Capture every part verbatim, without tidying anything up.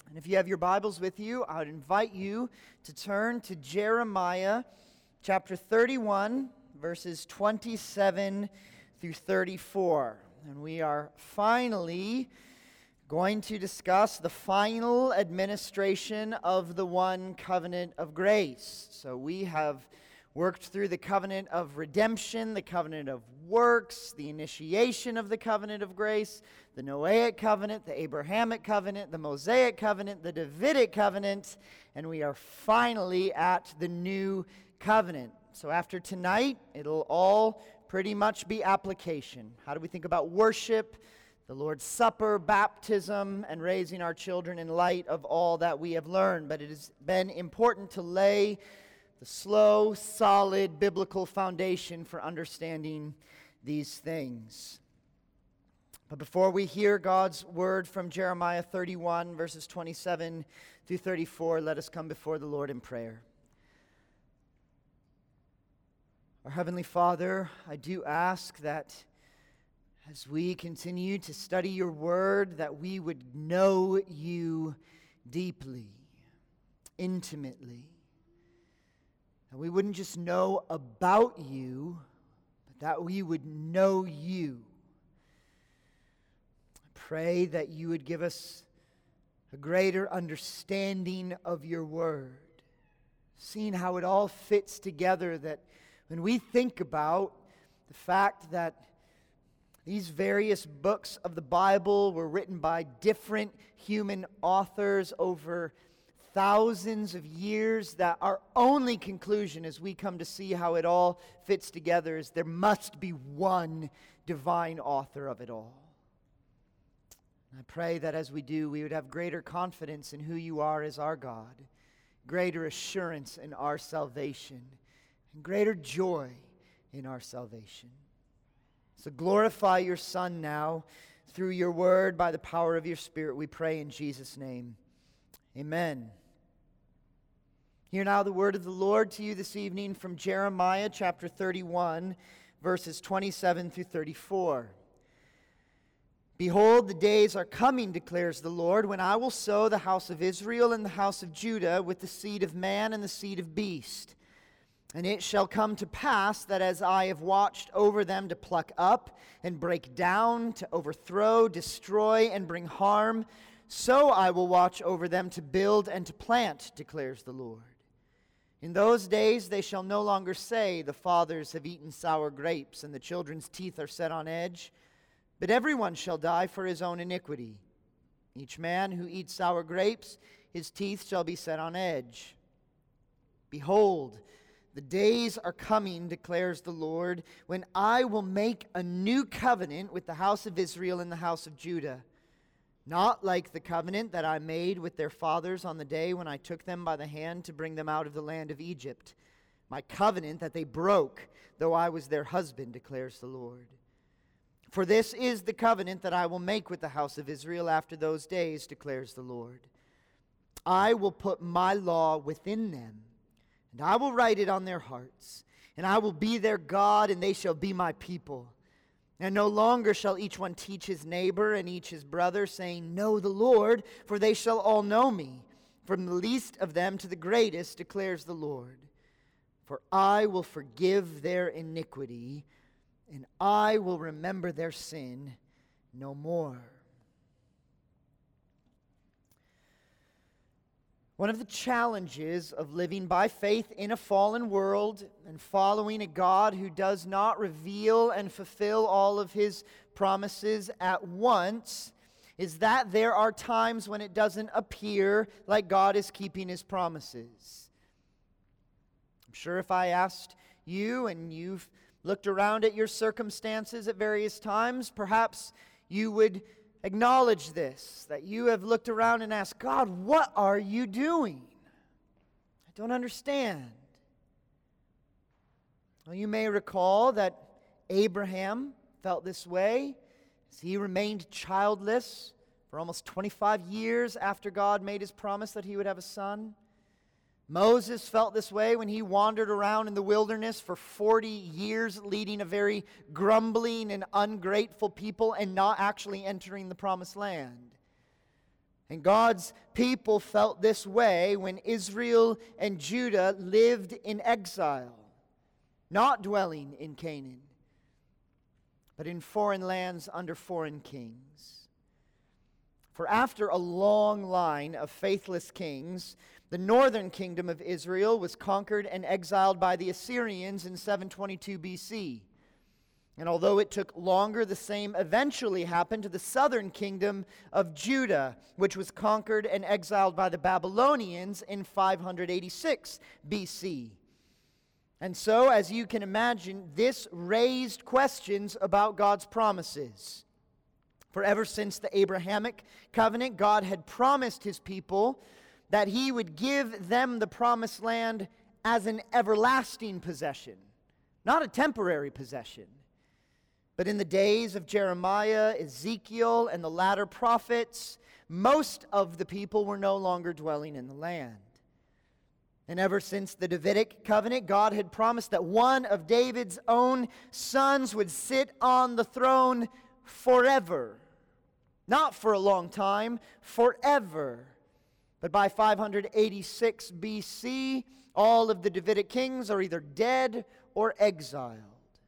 And if you have your Bibles with you, I would invite you to turn to Jeremiah chapter thirty-one, verses twenty-seven through thirty-four. And we are finally going to discuss the final administration of the one covenant of grace. So we have worked through the covenant of redemption, the covenant of works, the initiation of the covenant of grace, the Noahic covenant, the Abrahamic covenant, the Mosaic covenant, the Davidic covenant, and we are finally at the new covenant. So after tonight, it'll all pretty much be application. How do we think about worship, the Lord's Supper, baptism, and raising our children in light of all that we have learned? But it has been important to lay the slow, solid biblical foundation for understanding these things. But before we hear God's word from Jeremiah thirty-one, verses twenty-seven through thirty-four, let us come before the Lord in prayer. Our Heavenly Father, I do ask that as we continue to study your word, that we would know you deeply, intimately. That we wouldn't just know about you, but that we would know you. I pray that you would give us a greater understanding of your word, seeing how it all fits together, that when we think about the fact that these various books of the Bible were written by different human authors over thousands of years, that our only conclusion as we come to see how it all fits together is there must be one divine author of it all. And I pray that as we do, we would have greater confidence in who you are as our God, greater assurance in our salvation, and greater joy in our salvation. So glorify your Son now through your word by the power of your Spirit, we pray in Jesus' name. Amen. Hear now the word of the Lord to you this evening from Jeremiah chapter thirty-one, verses twenty-seven through thirty-four. Behold, the days are coming, declares the Lord, when I will sow the house of Israel and the house of Judah with the seed of man and the seed of beast. And it shall come to pass that as I have watched over them to pluck up and break down, to overthrow, destroy, and bring harm, so I will watch over them to build and to plant, declares the Lord. In those days they shall no longer say, the fathers have eaten sour grapes, and the children's teeth are set on edge. But everyone shall die for his own iniquity. Each man who eats sour grapes, his teeth shall be set on edge. Behold, the days are coming, declares the Lord, when I will make a new covenant with the house of Israel and the house of Judah. Not like the covenant that I made with their fathers on the day when I took them by the hand to bring them out of the land of Egypt. My covenant that they broke, though I was their husband, declares the Lord. For this is the covenant that I will make with the house of Israel after those days, declares the Lord. I will put my law within them, and I will write it on their hearts, and I will be their God, and they shall be my people. And no longer shall each one teach his neighbor and each his brother, saying, Know the Lord, for they shall all know me, from the least of them to the greatest, declares the Lord. For I will forgive their iniquity, and I will remember their sin no more. One of the challenges of living by faith in a fallen world and following a God who does not reveal and fulfill all of his promises at once is that there are times when it doesn't appear like God is keeping his promises. I'm sure if I asked you and you've looked around at your circumstances at various times, perhaps you would acknowledge this, that you have looked around and asked, God, what are you doing? I don't understand. Well, you may recall that Abraham felt this way as he remained childless for almost twenty-five years after God made his promise that he would have a son. Moses felt this way when he wandered around in the wilderness for forty years, leading a very grumbling and ungrateful people and not actually entering the promised land. And God's people felt this way when Israel and Judah lived in exile, not dwelling in Canaan, but in foreign lands under foreign kings. For after a long line of faithless kings, the northern kingdom of Israel was conquered and exiled by the Assyrians in seven twenty-two B C. And although it took longer, the same eventually happened to the southern kingdom of Judah, which was conquered and exiled by the Babylonians in five eighty-six B C. And so, as you can imagine, this raised questions about God's promises. For ever since the Abrahamic covenant, God had promised his people that he would give them the promised land as an everlasting possession, not a temporary possession. But in the days of Jeremiah, Ezekiel, and the latter prophets, most of the people were no longer dwelling in the land. And ever since the Davidic covenant, God had promised that one of David's own sons would sit on the throne forever. Not for a long time, forever. But by five eighty-six B C, all of the Davidic kings are either dead or exiled.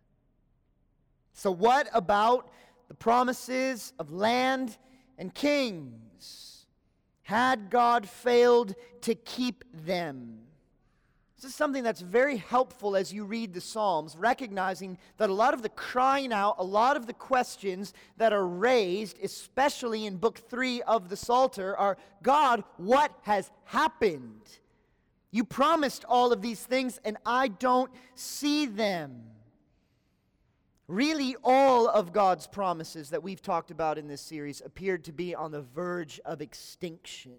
So what about the promises of land and kings? Had God failed to keep them? This is something that's very helpful as you read the Psalms, recognizing that a lot of the crying out, a lot of the questions that are raised, especially in book three of the Psalter, are, God, what has happened? You promised all of these things and I don't see them. Really, all of God's promises that we've talked about in this series appeared to be on the verge of extinction.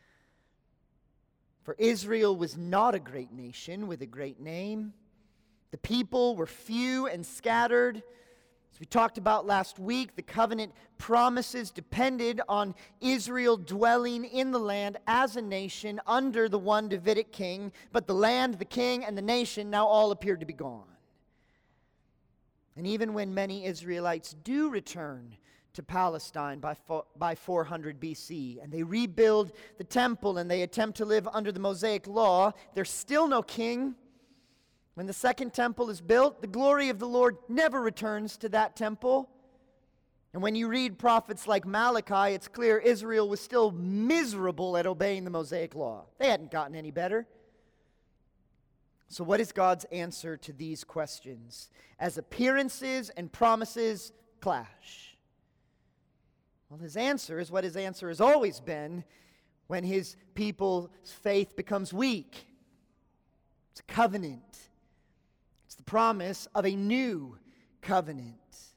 For Israel was not a great nation with a great name. The people were few and scattered. As we talked about last week, the covenant promises depended on Israel dwelling in the land as a nation under the one Davidic king, but the land, the king, and the nation now all appeared to be gone. And even when many Israelites do return to Palestine by, by four hundred B C, and they rebuild the temple and they attempt to live under the Mosaic law, there's still no king. When the second temple is built, the glory of the Lord never returns to that temple. And when you read prophets like Malachi, it's clear Israel was still miserable at obeying the Mosaic law. They hadn't gotten any better. So what is God's answer to these questions as appearances and promises clash? Well, his answer is what his answer has always been when his people's faith becomes weak. It's a covenant. It's the promise of a new covenant.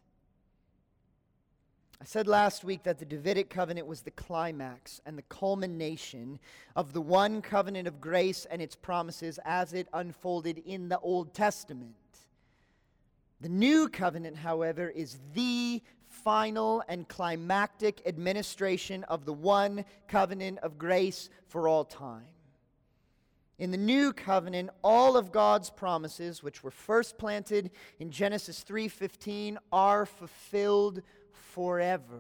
I said last week that the Davidic covenant was the climax and the culmination of the one covenant of grace and its promises as it unfolded in the Old Testament. The new covenant, however, is the final and climactic administration of the one covenant of grace for all time. In the new covenant, all of God's promises, which were first planted in Genesis three fifteen, are fulfilled forever.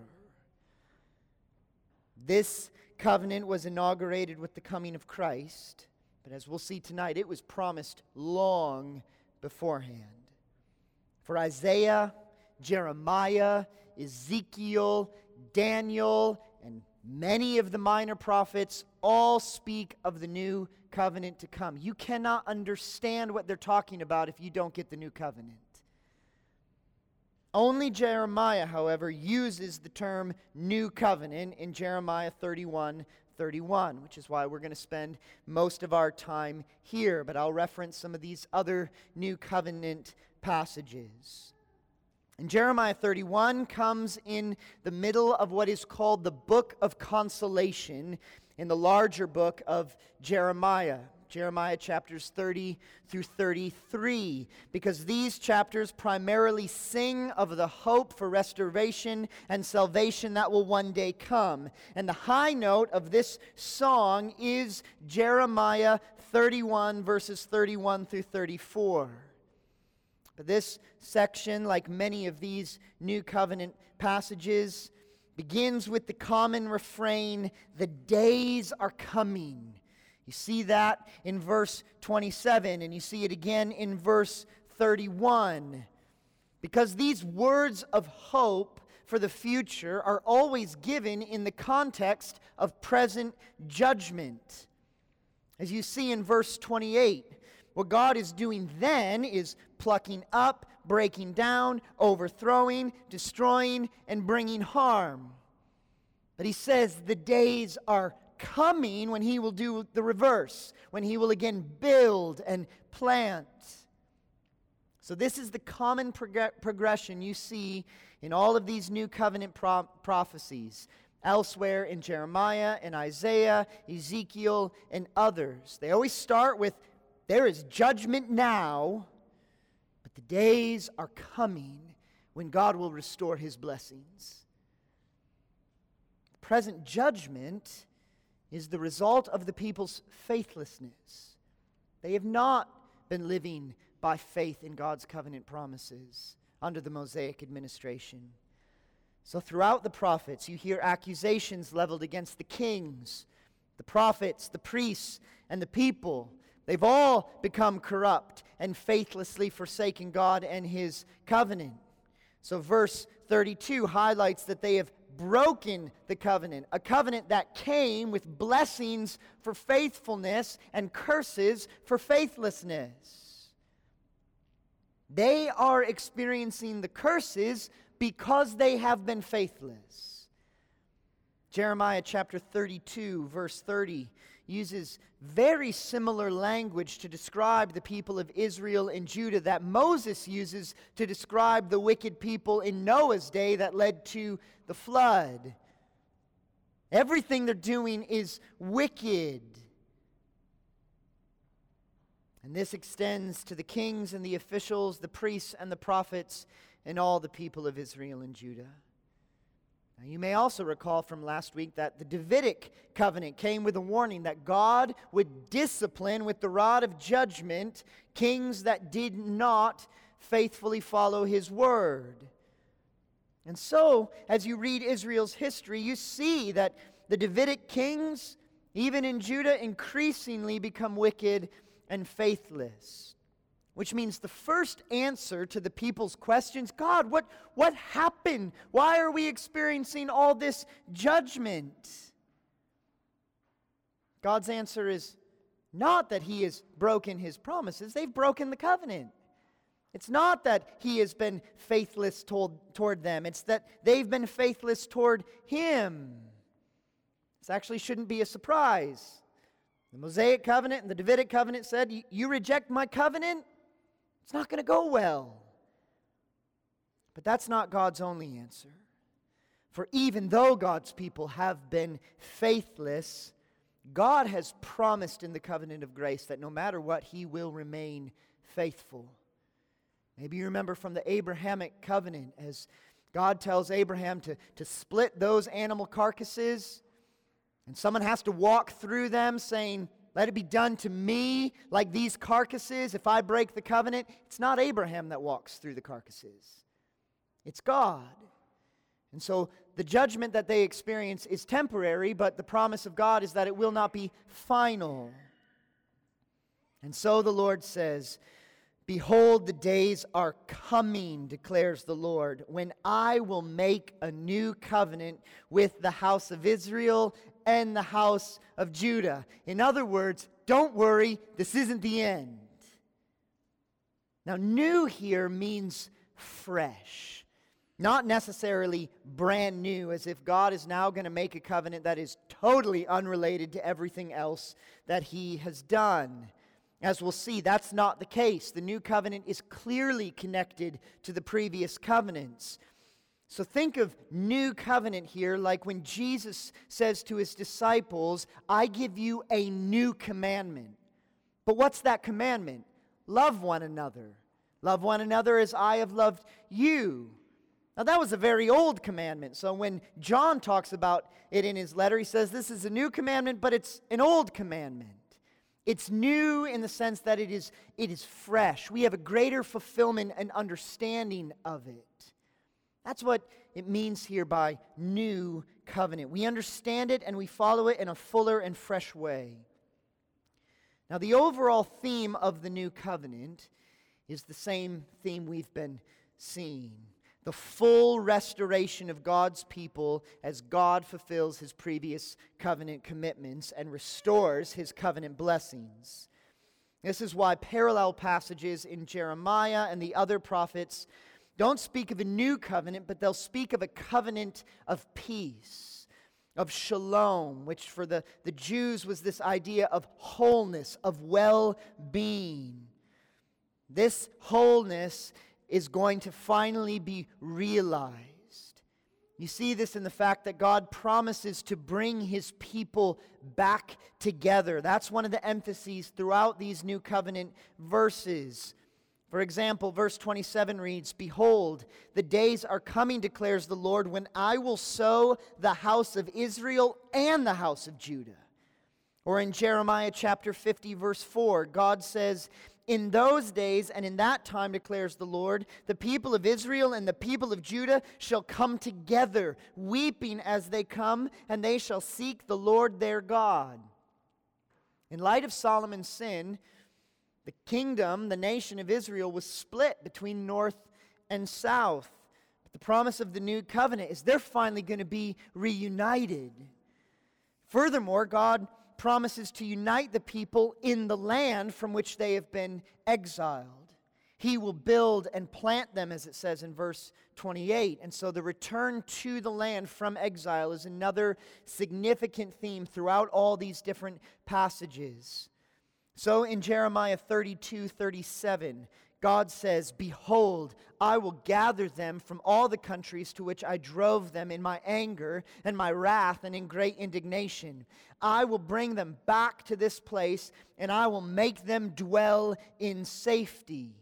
This covenant was inaugurated with the coming of Christ, but as we'll see tonight, it was promised long beforehand. For Isaiah, Jeremiah, Ezekiel, Daniel, and many of the minor prophets all speak of the new covenant to come. You cannot understand what they're talking about if you don't get the new covenant. Only Jeremiah, however, uses the term new covenant in Jeremiah thirty-one thirty-one, which is why we're going to spend most of our time here, but I'll reference some of these other new covenant passages. And Jeremiah thirty-one comes in the middle of what is called the Book of Consolation in the larger book of Jeremiah. Jeremiah chapters thirty through thirty-three, because these chapters primarily sing of the hope for restoration and salvation that will one day come. And the high note of this song is Jeremiah thirty-one, verses thirty-one through thirty-four. But this section, like many of these New Covenant passages, begins with the common refrain, "The days are coming." You see that in verse twenty-seven, and you see it again in verse thirty-one. Because these words of hope for the future are always given in the context of present judgment. As you see in verse twenty-eight, what God is doing then is plucking up, breaking down, overthrowing, destroying, and bringing harm. But he says the days are coming when he will do the reverse, when he will again build and plant. So this is the common prog- progression you see in all of these new covenant pro- prophecies, elsewhere in Jeremiah and Isaiah, Ezekiel, and others. They always start with, there is judgment now, but the days are coming when God will restore his blessings. Present judgment is the result of the people's faithlessness. They have not been living by faith in God's covenant promises under the Mosaic administration. So throughout the prophets, you hear accusations leveled against the kings, the prophets, the priests, and the people. They've all become corrupt and faithlessly forsaken God and his covenant. So verse thirty-two highlights that they have broken the covenant, a covenant that came with blessings for faithfulness and curses for faithlessness. They are experiencing the curses because they have been faithless. Jeremiah chapter thirty-two, verse thirty, uses very similar language to describe the people of Israel and Judah that Moses uses to describe the wicked people in Noah's day that led to the flood. Everything they're doing is wicked. And this extends to the kings and the officials, the priests and the prophets, and all the people of Israel and Judah. Now, you may also recall from last week that the Davidic covenant came with a warning that God would discipline with the rod of judgment kings that did not faithfully follow his word. And so, as you read Israel's history, you see that the Davidic kings, even in Judah, increasingly become wicked and faithless. Which means the first answer to the people's questions, God, what, what happened? Why are we experiencing all this judgment? God's answer is not that he has broken his promises. They've broken the covenant. It's not that he has been faithless toward, toward them. It's that they've been faithless toward him. This actually shouldn't be a surprise. The Mosaic covenant and the Davidic covenant said, you reject my covenant, it's not going to go well. But that's not God's only answer. For even though God's people have been faithless, God has promised in the covenant of grace that no matter what, he will remain faithful. Maybe you remember from the Abrahamic covenant as God tells Abraham to, to split those animal carcasses, and someone has to walk through them saying, let it be done to me like these carcasses if I break the covenant. It's not Abraham that walks through the carcasses. It's God. And so the judgment that they experience is temporary, but the promise of God is that it will not be final. And so the Lord says, behold, the days are coming, declares the Lord, when I will make a new covenant with the house of Israel and the house of Judah. In other words, don't worry, this isn't the end. Now, new here means fresh, not necessarily brand new, as if God is now going to make a covenant that is totally unrelated to everything else that he has done. As we'll see, that's not the case. The new covenant is clearly connected to the previous covenants. So think of new covenant here like when Jesus says to his disciples, I give you a new commandment. But what's that commandment? Love one another. Love one another as I have loved you. Now that was a very old commandment. So when John talks about it in his letter, he says this is a new commandment, but it's an old commandment. It's new in the sense that it is, it is fresh. We have a greater fulfillment and understanding of it. That's what it means here by new covenant. We understand it and we follow it in a fuller and fresh way. Now, the overall theme of the new covenant is the same theme we've been seeing. The full restoration of God's people as God fulfills his previous covenant commitments and restores his covenant blessings. This is why parallel passages in Jeremiah and the other prophets don't speak of a new covenant, but they'll speak of a covenant of peace, of shalom, which for the, the Jews was this idea of wholeness, of well-being. This wholeness is going to finally be realized. You see this in the fact that God promises to bring his people back together. That's one of the emphases throughout these new covenant verses. For example, verse twenty-seven reads, "Behold, the days are coming, declares the Lord, when I will sow the house of Israel and the house of Judah." Or in Jeremiah chapter fifty, verse four, God says, "In those days and in that time, declares the Lord, the people of Israel and the people of Judah shall come together, weeping as they come, and they shall seek the Lord their God." In light of Solomon's sin, the kingdom, the nation of Israel, was split between north and south. But the promise of the new covenant is they're finally going to be reunited. Furthermore, God promises to unite the people in the land from which they have been exiled. He will build and plant them, as it says in verse twenty-eight. And so the return to the land from exile is another significant theme throughout all these different passages. So in Jeremiah thirty-two thirty-seven, God says, "Behold, I will gather them from all the countries to which I drove them in my anger and my wrath and in great indignation. I will bring them back to this place, and I will make them dwell in safety."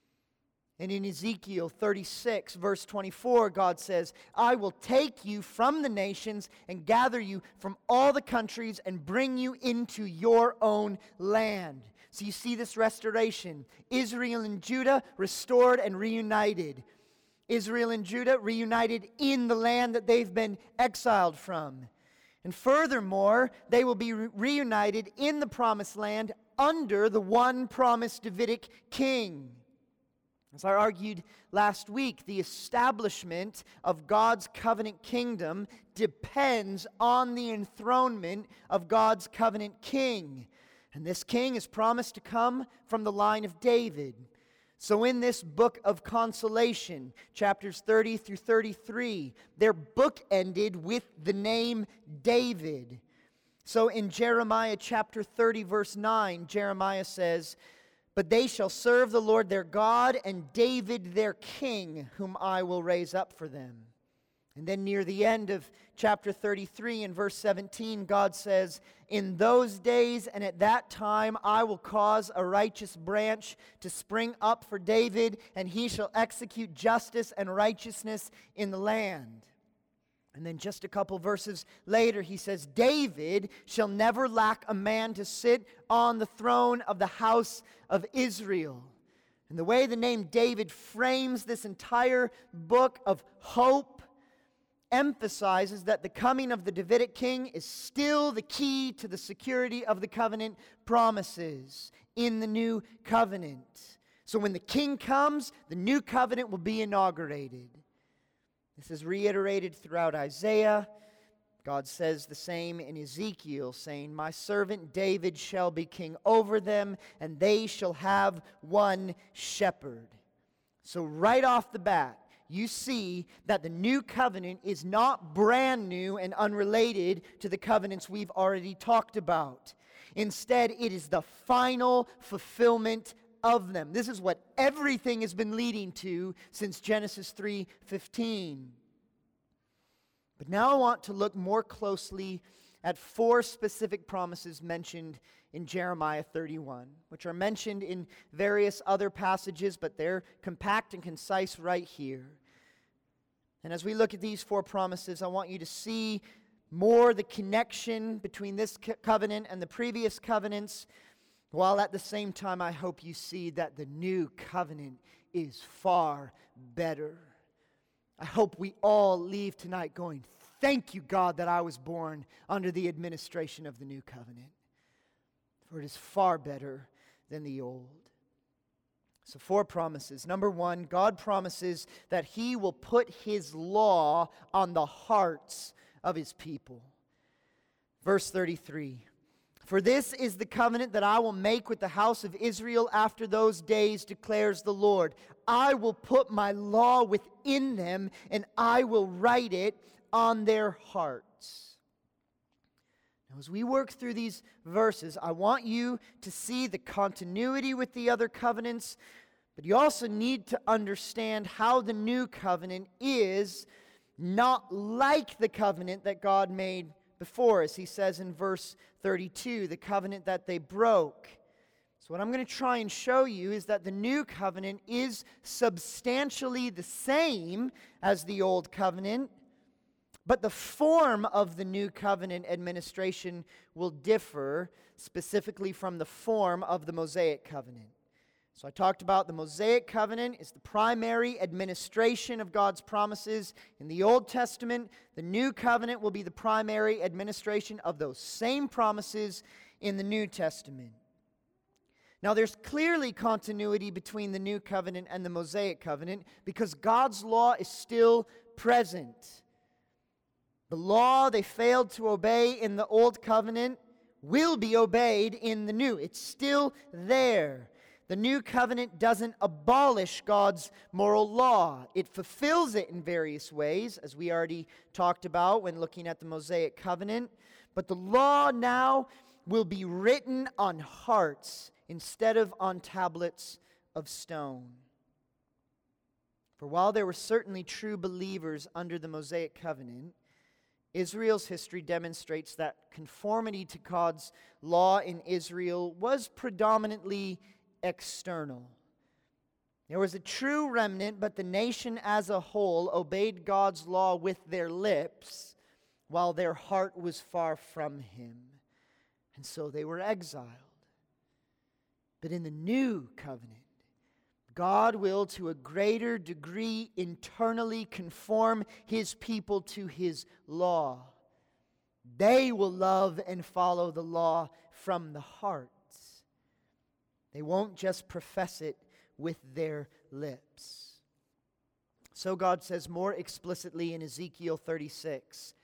And in Ezekiel thirty-six, verse twenty-four, God says, "I will take you from the nations and gather you from all the countries and bring you into your own land." So you see this restoration. Israel and Judah restored and reunited. Israel and Judah reunited in the land that they've been exiled from. And furthermore, they will be re- reunited in the promised land under the one promised Davidic king. As I argued last week, the establishment of God's covenant kingdom depends on the enthronement of God's covenant king. And this king is promised to come from the line of David. So in this book of consolation, chapters thirty through thirty-three, they're bookended with the name David. So in Jeremiah chapter thirty, verse nine, Jeremiah says, "But they shall serve the Lord their God and David their king, whom I will raise up for them." And then near the end of chapter thirty-three in verse seventeen, God says, "In those days and at that time I will cause a righteous branch to spring up for David, and he shall execute justice and righteousness in the land." And then just a couple verses later, he says, "David shall never lack a man to sit on the throne of the house of Israel." And the way the name David frames this entire book of hope emphasizes that the coming of the Davidic king is still the key to the security of the covenant promises in the new covenant. So when the king comes, the new covenant will be inaugurated. This is reiterated throughout Isaiah. God says the same in Ezekiel, saying, "My servant David shall be king over them, and they shall have one shepherd." So right off the bat, you see that the new covenant is not brand new and unrelated to the covenants we've already talked about. Instead, it is the final fulfillment of them. This is what everything has been leading to since Genesis three fifteen. But now I want to look more closely at four specific promises mentioned in Jeremiah thirty-one, which are mentioned in various other passages, but they're compact and concise right here. And as we look at these four promises, I want you to see more the connection between this co- covenant and the previous covenants, while at the same time I hope you see that the new covenant is far better. I hope we all leave tonight going, thank you, God, that I was born under the administration of the new covenant, for it is far better than the old. So four promises. Number one, God promises that He will put His law on the hearts of His people. Verse thirty-three, for this is the covenant that I will make with the house of Israel after those days, declares the Lord. I will put my law within them, and I will write it on their hearts. Now, as we work through these verses, I want you to see the continuity with the other covenants, but you also need to understand how the new covenant is not like the covenant that God made before us. He says in verse thirty-two, the covenant that they broke. So what I'm going to try and show you is that the new covenant is substantially the same as the old covenant, but the form of the new covenant administration will differ specifically from the form of the Mosaic covenant. So I talked about the Mosaic covenant is the primary administration of God's promises in the Old Testament. The new covenant will be the primary administration of those same promises in the New Testament. Now there's clearly continuity between the new covenant and the Mosaic covenant because God's law is still present. The law they failed to obey in the Old Covenant will be obeyed in the New. It's still there. The New Covenant doesn't abolish God's moral law. It fulfills it in various ways, as we already talked about when looking at the Mosaic Covenant. But the law now will be written on hearts instead of on tablets of stone. For while there were certainly true believers under the Mosaic Covenant, Israel's history demonstrates that conformity to God's law in Israel was predominantly external. There was a true remnant, but the nation as a whole obeyed God's law with their lips, while their heart was far from Him. And so they were exiled. But in the new covenant, God will, to a greater degree, internally conform His people to His law. They will love and follow the law from the heart. They won't just profess it with their lips. So God says more explicitly in Ezekiel thirty-six,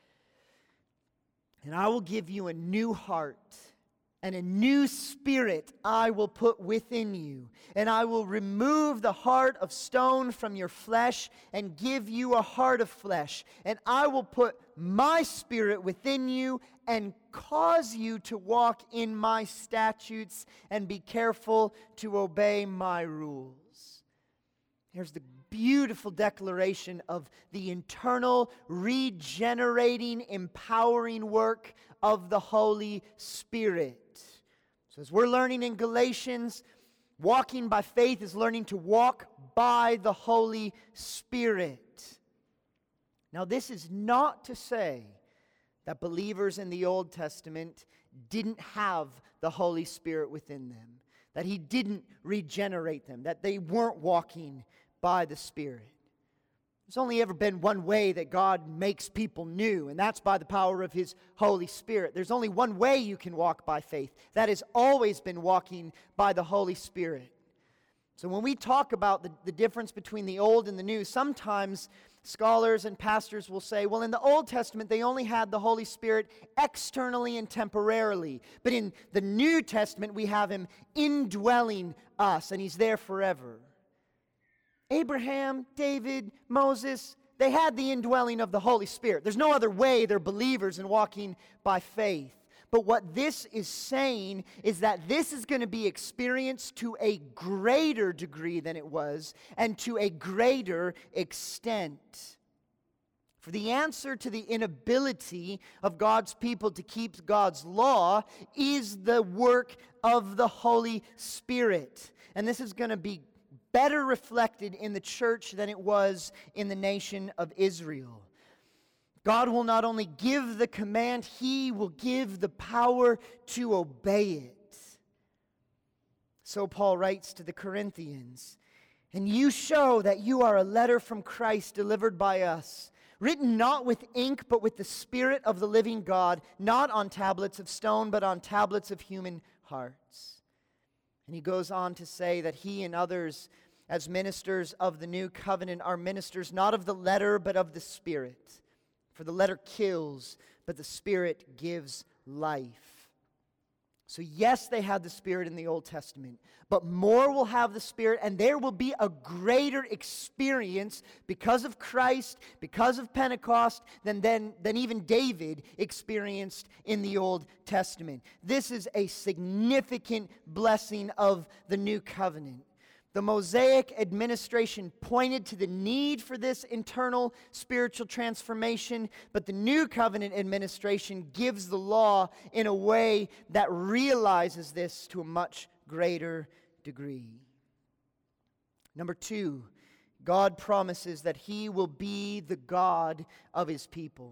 and I will give you a new heart, and a new spirit I will put within you, and I will remove the heart of stone from your flesh and give you a heart of flesh, and I will put my spirit within you and cause you to walk in my statutes and be careful to obey my rules. Here's the beautiful declaration of the internal, regenerating, empowering work of the Holy Spirit. So as we're learning in Galatians, walking by faith is learning to walk by the Holy Spirit. Now, this is not to say that believers in the Old Testament didn't have the Holy Spirit within them, that He didn't regenerate them, that they weren't walking by the Spirit. There's only ever been one way that God makes people new, and that's by the power of His Holy Spirit. There's only one way you can walk by faith. That has always been walking by the Holy Spirit. So when we talk about the, the difference between the Old and the New, sometimes scholars and pastors will say, well, in the Old Testament, they only had the Holy Spirit externally and temporarily. But in the New Testament, we have Him indwelling us, and He's there forever. Abraham, David, Moses, they had the indwelling of the Holy Spirit. There's no other way they're believers and walking by faith. But what this is saying is that this is going to be experienced to a greater degree than it was, and to a greater extent. For the answer to the inability of God's people to keep God's law is the work of the Holy Spirit. And this is going to be better reflected in the church than it was in the nation of Israel. God will not only give the command, He will give the power to obey it. So Paul writes to the Corinthians, And you show that you are a letter from Christ delivered by us, written not with ink, but with the Spirit of the living God, not on tablets of stone, but on tablets of human hearts. And he goes on to say that he and others, as ministers of the new covenant, are ministers not of the letter, but of the Spirit. For the letter kills, but the Spirit gives life. So yes, they had the Spirit in the Old Testament, but more will have the Spirit, and there will be a greater experience because of Christ, because of Pentecost, than, than, than even David experienced in the Old Testament. This is a significant blessing of the new covenant. The Mosaic administration pointed to the need for this internal spiritual transformation, but the New Covenant administration gives the law in a way that realizes this to a much greater degree. Number two, God promises that He will be the God of His people.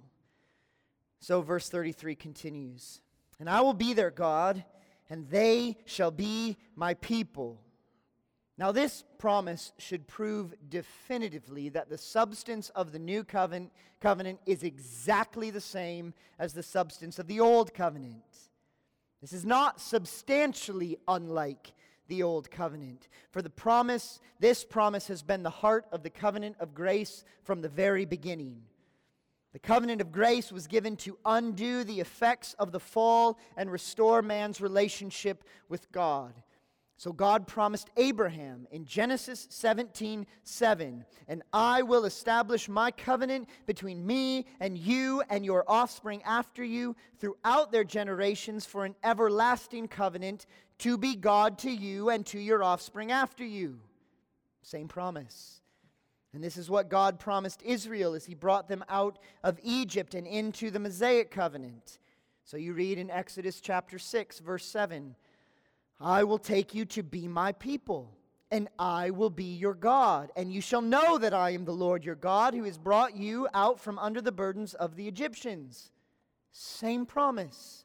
So verse thirty-three continues, "And I will be their God, and they shall be my people." Now, this promise should prove definitively that the substance of the new covenant, covenant is exactly the same as the substance of the old covenant. This is not substantially unlike the old covenant. For the promise, this promise has been the heart of the covenant of grace from the very beginning. The covenant of grace was given to undo the effects of the fall and restore man's relationship with God. So God promised Abraham in Genesis seventeen seven, "And I will establish my covenant between me and you and your offspring after you throughout their generations for an everlasting covenant to be God to you and to your offspring after you." Same promise. And this is what God promised Israel as He brought them out of Egypt and into the Mosaic covenant. So you read in Exodus chapter six, verse seven, "I will take you to be my people, and I will be your God. And you shall know that I am the Lord your God, who has brought you out from under the burdens of the Egyptians." Same promise.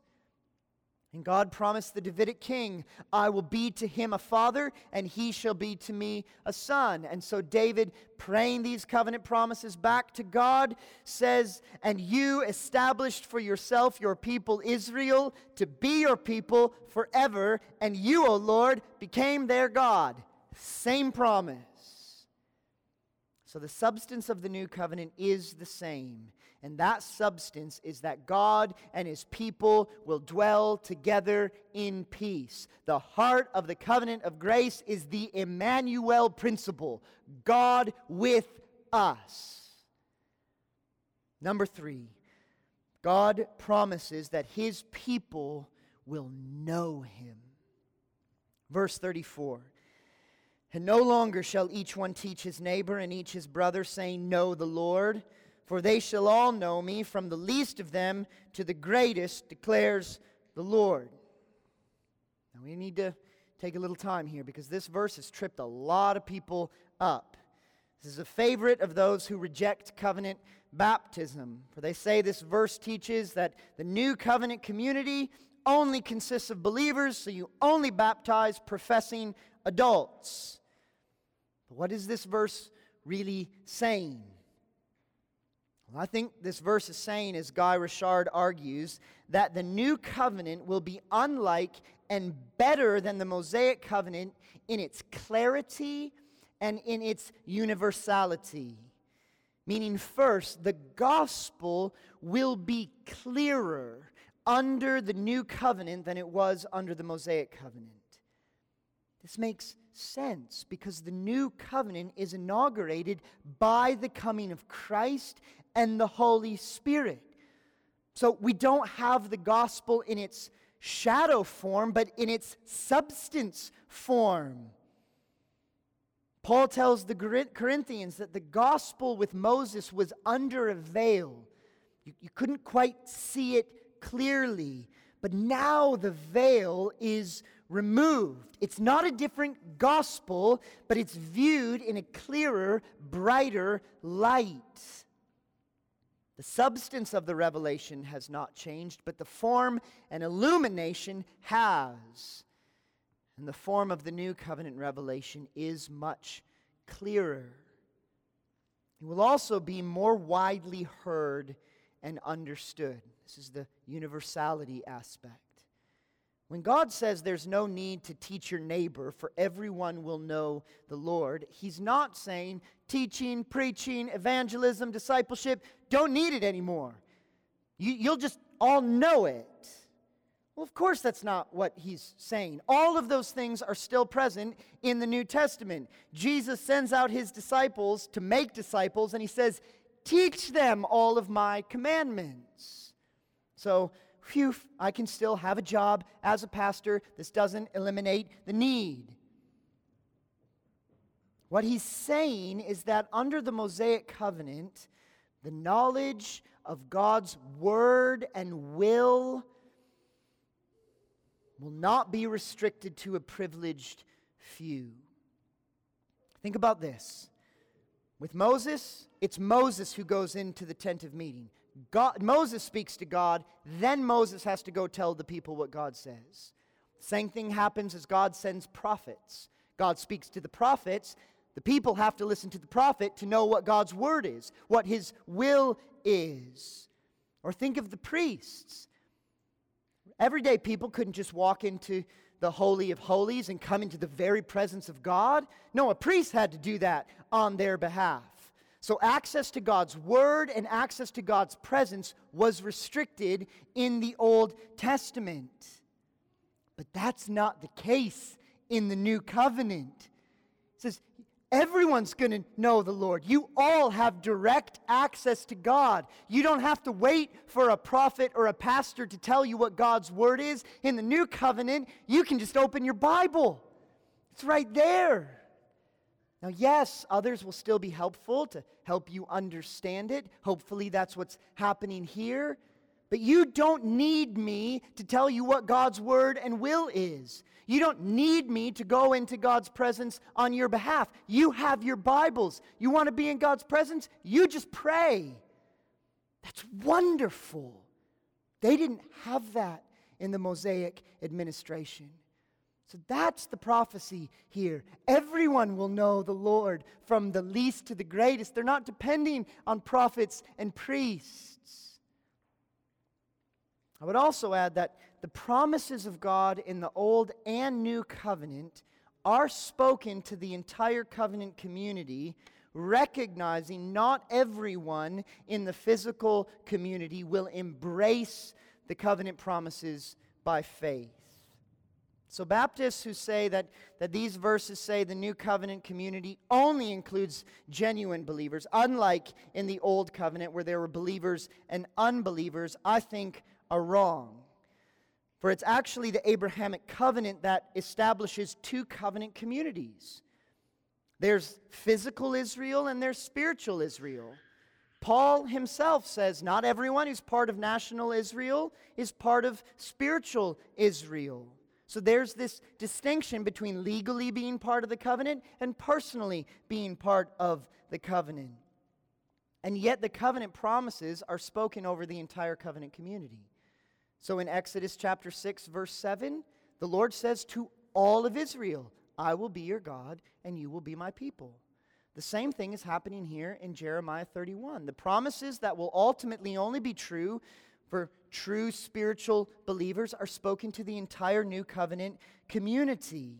And God promised the Davidic king, "I will be to him a father, and he shall be to me a son." And so David, praying these covenant promises back to God, says, "And you established for yourself your people Israel to be your people forever, and you, O Lord, became their God." Same promise. So the substance of the new covenant is the same. And that substance is that God and His people will dwell together in peace. The heart of the covenant of grace is the Emmanuel principle, God with us. Number three, God promises that His people will know Him. Verse thirty-four, "And no longer shall each one teach his neighbor and each his brother, saying, 'Know the Lord,' for they shall all know me, from the least of them to the greatest, declares the Lord." Now we need to take a little time here because this verse has tripped a lot of people up. This is a favorite of those who reject covenant baptism, for they say this verse teaches that the new covenant community only consists of believers, so you only baptize professing adults. But what is this verse really saying? Well, I think this verse is saying, as Guy Richard argues, that the new covenant will be unlike and better than the Mosaic covenant in its clarity and in its universality. Meaning, first, the gospel will be clearer under the new covenant than it was under the Mosaic covenant. This makes sense because the new covenant is inaugurated by the coming of Christ and the Holy Spirit. So we don't have the gospel in its shadow form, but in its substance form. Paul tells the Corinthians that the gospel with Moses was under a veil. You, you couldn't quite see it clearly, but now the veil is removed. It's not a different gospel, but it's viewed in a clearer, brighter light. The substance of the revelation has not changed, but the form and illumination has. And the form of the new covenant revelation is much clearer. He will also be more widely heard and understood. This is the universality aspect. When God says there's no need to teach your neighbor, for everyone will know the Lord, He's not saying teaching, preaching, evangelism, discipleship, don't need it anymore. You, you'll just all know it. Well, of course that's not what He's saying. All of those things are still present in the New Testament. Jesus sends out His disciples to make disciples, and He says, teach them all of my commandments. So, phew, I can still have a job as a pastor. This doesn't eliminate the need. What He's saying is that under the Mosaic covenant, the knowledge of God's word and will will not be restricted to a privileged few. Think about this. With Moses, it's Moses who goes into the tent of meeting. God, Moses speaks to God, then Moses has to go tell the people what God says. Same thing happens as God sends prophets. God speaks to the prophets. The people have to listen to the prophet to know what God's word is, what His will is. Or think of the priests. Everyday people couldn't just walk into the Holy of Holies and come into the very presence of God. No, a priest had to do that on their behalf. So access to God's word and access to God's presence was restricted in the Old Testament. But that's not the case in the New Covenant. It says, everyone's going to know the Lord. You all have direct access to God. You don't have to wait for a prophet or a pastor to tell you what God's word is. In the New Covenant, you can just open your Bible. It's right there. Now, yes, others will still be helpful to help you understand it. Hopefully that's what's happening here. But you don't need me to tell you what God's word and will is. You don't need me to go into God's presence on your behalf. You have your Bibles. You want to be in God's presence? You just pray. That's wonderful. They didn't have that in the Mosaic administration. So that's the prophecy here. Everyone will know the Lord, from the least to the greatest. They're not depending on prophets and priests. I would also add that the promises of God in the Old and New Covenant are spoken to the entire covenant community, recognizing not everyone in the physical community will embrace the covenant promises by faith. So Baptists who say that, that these verses say the New Covenant community only includes genuine believers, unlike in the Old Covenant where there were believers and unbelievers, I think are wrong. For it's actually the Abrahamic covenant that establishes two covenant communities. There's physical Israel and there's spiritual Israel. Paul himself says not everyone who's part of national Israel is part of spiritual Israel. So there's this distinction between legally being part of the covenant and personally being part of the covenant. And yet the covenant promises are spoken over the entire covenant community. So in Exodus chapter six, verse seven, the Lord says to all of Israel, I will be your God and you will be my people. The same thing is happening here in Jeremiah thirty-one. The promises that will ultimately only be true for true spiritual believers are spoken to the entire New Covenant community.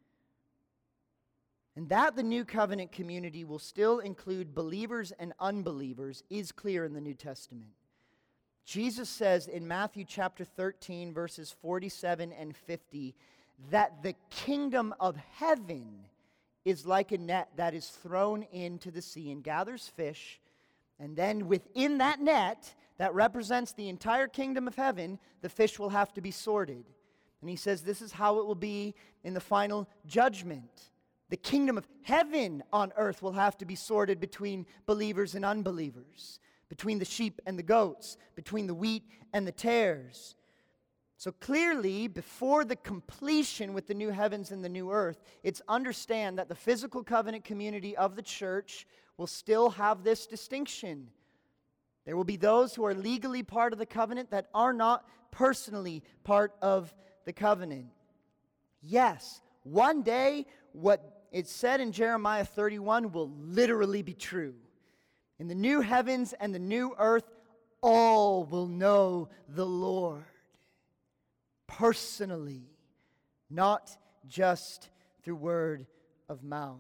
And that the New Covenant community will still include believers and unbelievers is clear in the New Testament. Jesus says in Matthew chapter thirteen, verses forty-seven and fifty, that the kingdom of heaven is like a net that is thrown into the sea and gathers fish, and then within that net that represents the entire kingdom of heaven, the fish will have to be sorted. And he says this is how it will be in the final judgment. The kingdom of heaven on earth will have to be sorted between believers and unbelievers, between the sheep and the goats, between the wheat and the tares. So clearly, before the completion with the new heavens and the new earth, it's understand that the physical covenant community of the church will still have this distinction. There will be those who are legally part of the covenant that are not personally part of the covenant. Yes, one day what it's said in Jeremiah thirty-one will literally be true. In the new heavens and the new earth, all will know the Lord personally, not just through word of mouth.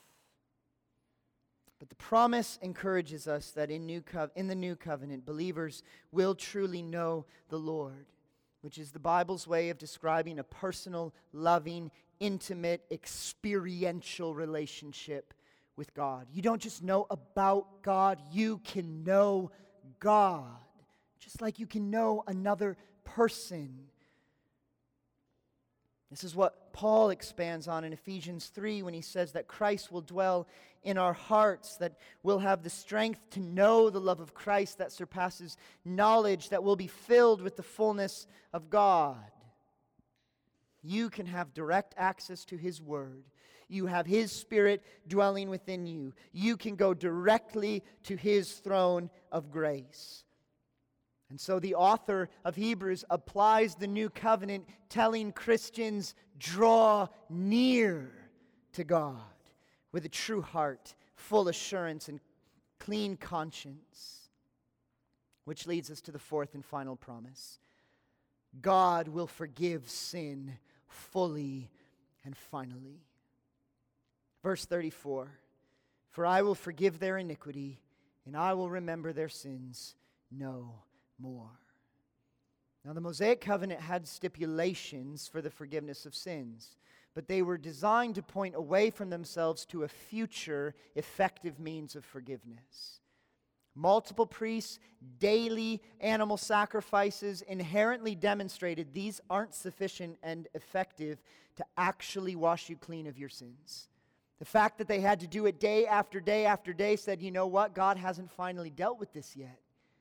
But the promise encourages us that in, new co- in the new covenant, believers will truly know the Lord, which is the Bible's way of describing a personal, loving, intimate, experiential relationship with God. You don't just know about God, you can know God, just like you can know another person. This is what Paul expands on in Ephesians three when he says that Christ will dwell in our hearts, that we'll have the strength to know the love of Christ that surpasses knowledge, that will be filled with the fullness of God. You can have direct access to His Word. You have His Spirit dwelling within you. You can go directly to His throne of grace. And so the author of Hebrews applies the new covenant, telling Christians, draw near to God with a true heart, full assurance, and clean conscience. Which leads us to the fourth and final promise. God will forgive sin fully and finally. Verse thirty-four, for I will forgive their iniquity, and I will remember their sins no more. Now, the Mosaic covenant had stipulations for the forgiveness of sins, but they were designed to point away from themselves to a future effective means of forgiveness. Multiple priests, daily animal sacrifices inherently demonstrated these aren't sufficient and effective to actually wash you clean of your sins. The fact that they had to do it day after day after day said, you know what? God hasn't finally dealt with this yet.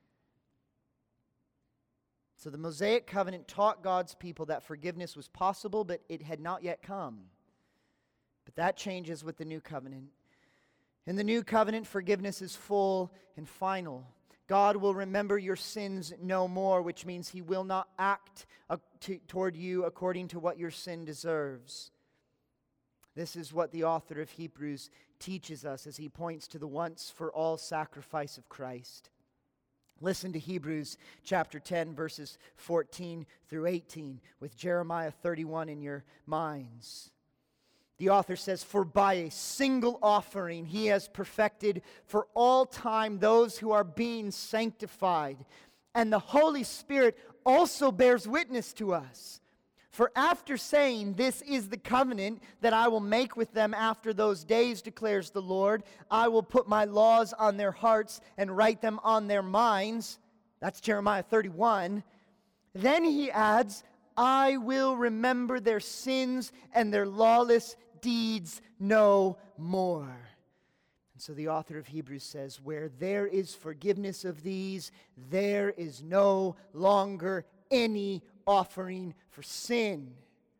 So the Mosaic covenant taught God's people that forgiveness was possible, but it had not yet come. But that changes with the new covenant. In the new covenant, forgiveness is full and final. God will remember your sins no more, which means He will not act uh, to, toward you according to what your sin deserves. This is what the author of Hebrews teaches us as he points to the once-for-all sacrifice of Christ. Listen to Hebrews chapter ten, verses fourteen through eighteen, with Jeremiah thirty-one in your minds. The author says, for by a single offering He has perfected for all time those who are being sanctified. And the Holy Spirit also bears witness to us. For after saying, this is the covenant that I will make with them after those days, declares the Lord, I will put my laws on their hearts and write them on their minds. That's Jeremiah thirty-one. Then he adds, I will remember their sins and their lawless deeds no more. And so the author of Hebrews says, where there is forgiveness of these, there is no longer any offering for sin.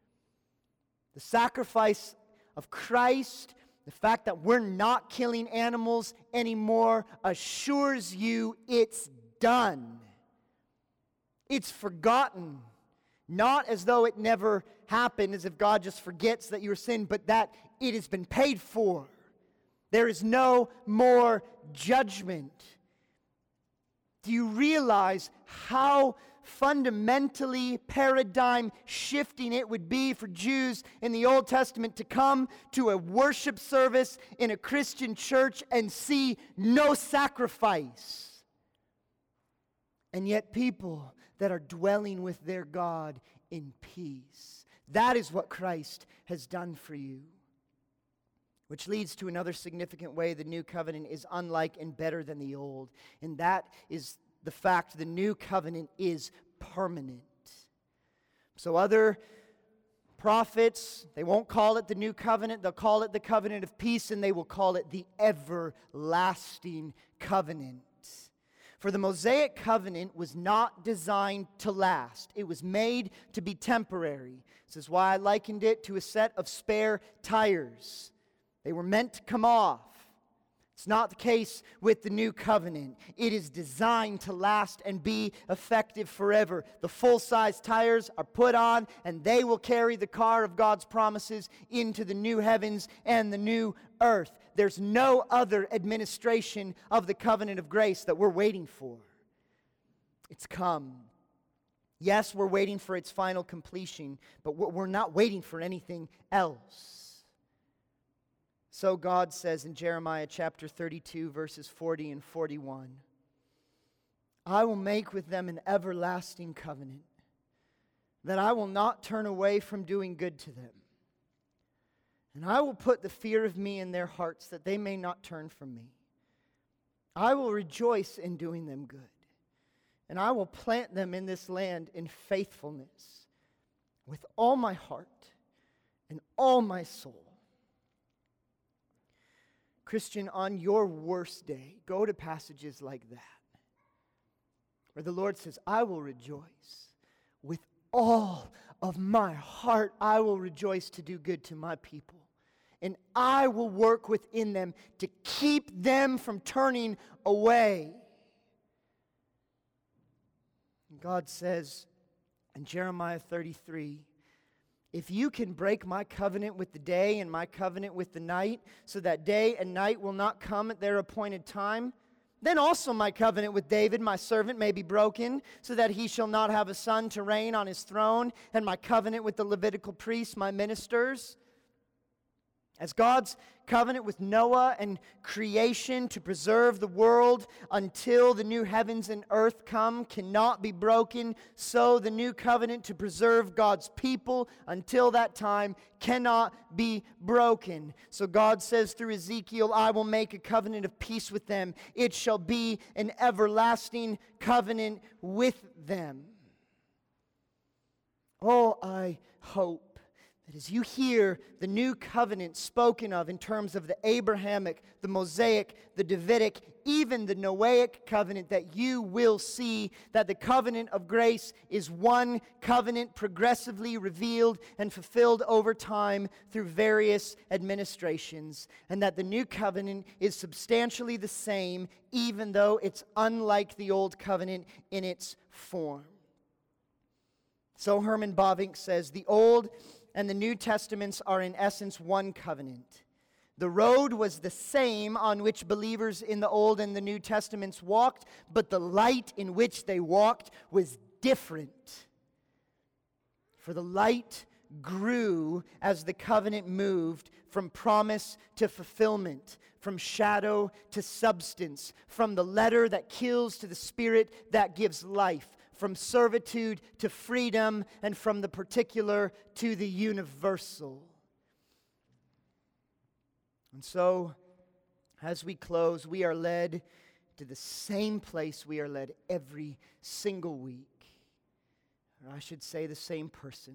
The sacrifice of Christ, the fact that we're not killing animals anymore, assures you it's done. It's forgotten. Not as though it never happened, as if God just forgets that you were sinned, but that it has been paid for. There is no more judgment. Do you realize how fundamentally paradigm shifting it would be for Jews in the Old Testament to come to a worship service in a Christian church and see no sacrifice? And yet people that are dwelling with their God in peace. That is what Christ has done for you. Which leads to another significant way the new covenant is unlike and better than the old. And that is the fact the new covenant is permanent. So other prophets, they won't call it the new covenant, they'll call it the covenant of peace, and they will call it the everlasting covenant. For the Mosaic covenant was not designed to last. It was made to be temporary. This is why I likened it to a set of spare tires. They were meant to come off. It's not the case with the new covenant. It is designed to last and be effective forever. The full-size tires are put on, and they will carry the car of God's promises into the new heavens and the new earth. There's no other administration of the covenant of grace that we're waiting for. It's come. Yes, we're waiting for its final completion, but we're not waiting for anything else. So God says in Jeremiah chapter thirty-two, verses forty and forty-one, I will make with them an everlasting covenant, that I will not turn away from doing good to them. And I will put the fear of me in their hearts, that they may not turn from me. I will rejoice in doing them good, and I will plant them in this land in faithfulness, with all my heart and all my soul. Christian, on your worst day, go to passages like that, where the Lord says, I will rejoice with all of my heart. I will rejoice to do good to my people, and I will work within them to keep them from turning away. And God says in Jeremiah thirty-three, if you can break my covenant with the day and my covenant with the night, so that day and night will not come at their appointed time, then also my covenant with David, my servant, may be broken, so that he shall not have a son to reign on his throne, and my covenant with the Levitical priests, my ministers. As God's covenant with Noah and creation to preserve the world until the new heavens and earth come cannot be broken, so the new covenant to preserve God's people until that time cannot be broken. So God says through Ezekiel, I will make a covenant of peace with them. It shall be an everlasting covenant with them. Oh, I hope that as you hear the new covenant spoken of in terms of the Abrahamic, the Mosaic, the Davidic, even the Noahic covenant, that you will see that the covenant of grace is one covenant progressively revealed and fulfilled over time through various administrations, and that the new covenant is substantially the same, even though it's unlike the old covenant in its form. So Herman Bavinck says, the Old and the New Testaments are in essence one covenant. The road was the same on which believers in the Old and the New Testaments walked, but the light in which they walked was different. For the light grew as the covenant moved from promise to fulfillment, from shadow to substance, from the letter that kills to the spirit that gives life, from servitude to freedom, and from the particular to the universal. And so, as we close, we are led to the same place we are led every single week. Or I should say the same person.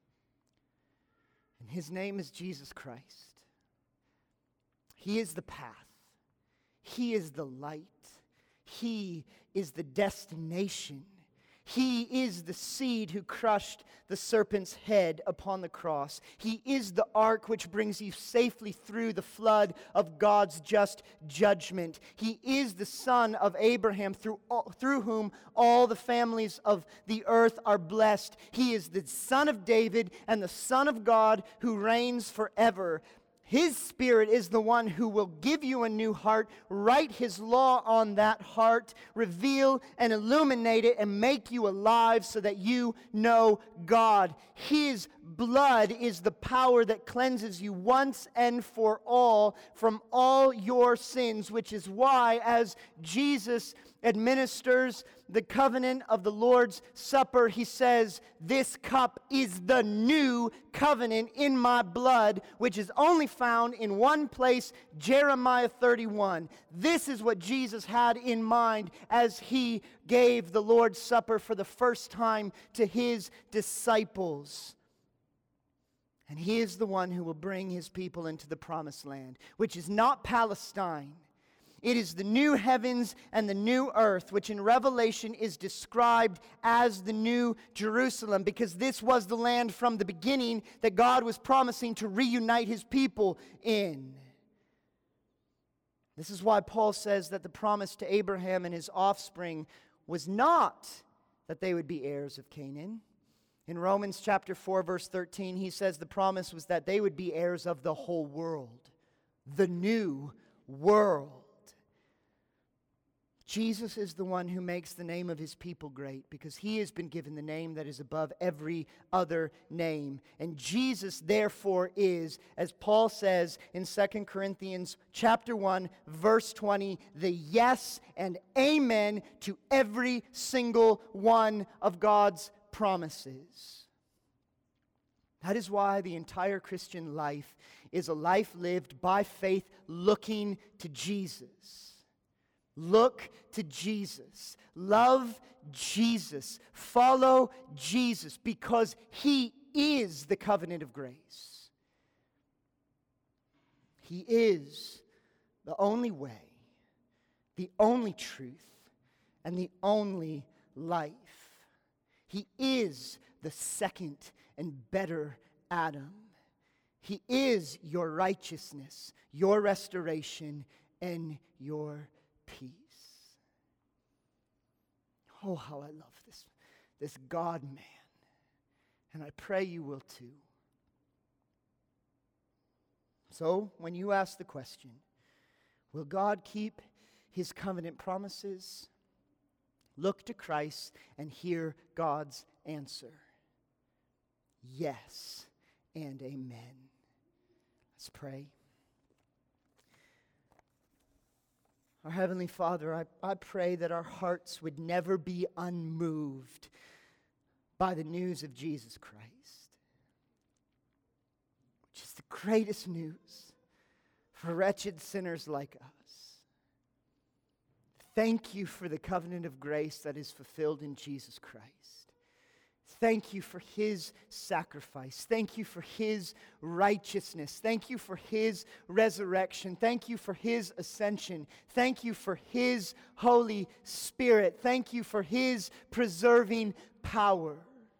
And his name is Jesus Christ. He is the path. He is the light. He is the destination. He is the seed who crushed the serpent's head upon the cross. He is the ark which brings you safely through the flood of God's just judgment. He is the son of Abraham, through, all, through whom all the families of the earth are blessed. He is the son of David and the Son of God who reigns forever. His Spirit is the one who will give you a new heart, write His law on that heart, reveal and illuminate it, and make you alive so that you know God. His blood is the power that cleanses you once and for all from all your sins, which is why, as Jesus administers the covenant of the Lord's Supper, He says, this cup is the new covenant in my blood, which is only found in one place, Jeremiah thirty-one. This is what Jesus had in mind as He gave the Lord's Supper for the first time to His disciples. And He is the one who will bring His people into the promised land, which is not Palestine. It is the new heavens and the new earth, which in Revelation is described as the new Jerusalem, because this was the land from the beginning that God was promising to reunite His people in. This is why Paul says that the promise to Abraham and his offspring was not that they would be heirs of Canaan. In Romans chapter four, verse thirteen, he says the promise was that they would be heirs of the whole world, the new world. Jesus is the one who makes the name of his people great, because he has been given the name that is above every other name. And Jesus, therefore, is, as Paul says in Second Corinthians chapter one, verse twenty, the yes and amen to every single one of God's promises. That is why the entire Christian life is a life lived by faith, looking to Jesus. Look to Jesus. Love Jesus. Follow Jesus, because he is the covenant of grace. He is the only way, the only truth, and the only life. He is the second and better Adam. He is your righteousness, your restoration, and your peace. Oh, how I love this, this God-man. And I pray you will too. So, when you ask the question, will God keep his covenant promises? Look to Christ and hear God's answer. Yes and amen. Let's pray. Our Heavenly Father, I, I pray that our hearts would never be unmoved by the news of Jesus Christ, which is the greatest news for wretched sinners like us. Thank you for the covenant of grace that is fulfilled in Jesus Christ. Thank you for his sacrifice. Thank you for his righteousness. Thank you for his resurrection. Thank you for his ascension. Thank you for his Holy Spirit. Thank you for his preserving power.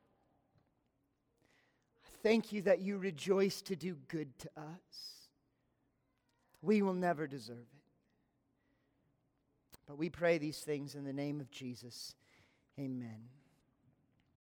Thank you that you rejoice to do good to us. We will never deserve it. But we pray these things in the name of Jesus. Amen.